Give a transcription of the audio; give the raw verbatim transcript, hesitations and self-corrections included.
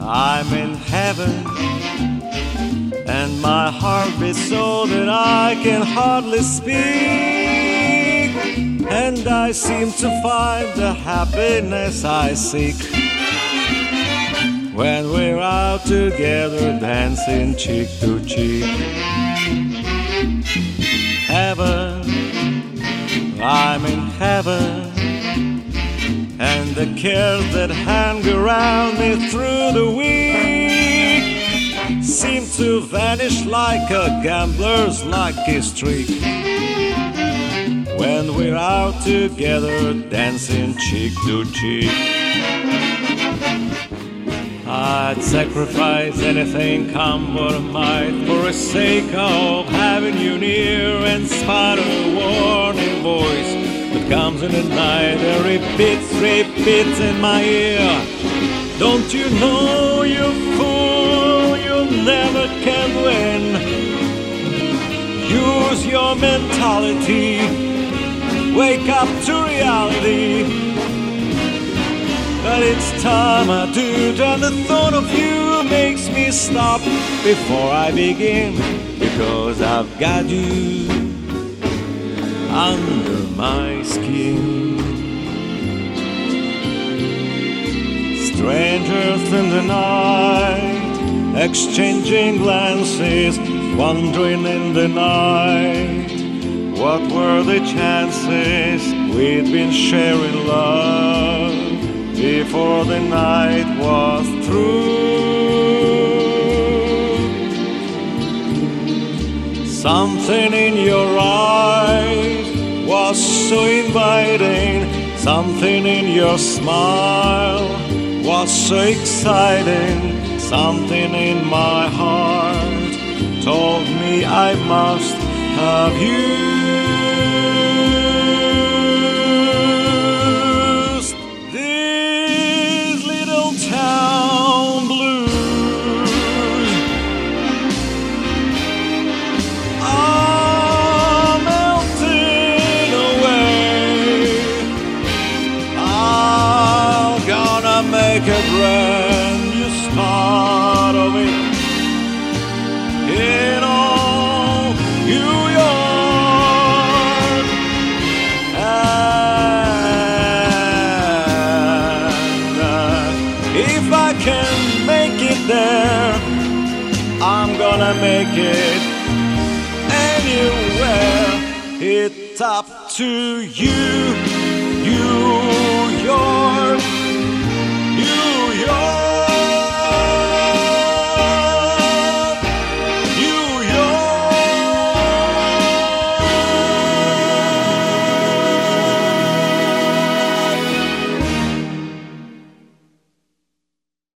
I'm in heaven, and my heart beats so that I can hardly speak, and I seem to find the happiness I seek when we're out together dancing cheek to cheek. Heaven, I'm in heaven, and the cares that hang around me through the week seem to vanish like a gambler's lucky streak when we're out together dancing cheek to cheek. I'd sacrifice anything, come what might, for the sake of having you near, in spite of a warning voice that comes in the night and repeats, repeats in my ear. Don't you know, you fool, you never can win. Use your mentality, wake up to reality. But it's time I do, and the thought of you makes me stop before I begin, because I've got you under my skin. Strangers in the night, exchanging glances, wandering in the night. What were the chances we'd been sharing love before the night was through? Something in your eyes was so inviting, something in your smile was so exciting, something in my heart told me I must have you. Make a brand new start of it in all New York, and uh, if I can make it there, I'm gonna make it anywhere. It's up to you, you, your